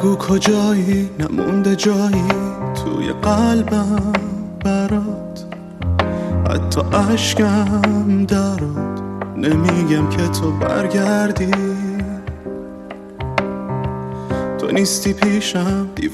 بگو کجایی، نمونده جایی توی قلبم برات، حتی عشقم درات. نمیگم که تو برگردی، تو نیستی پیشم،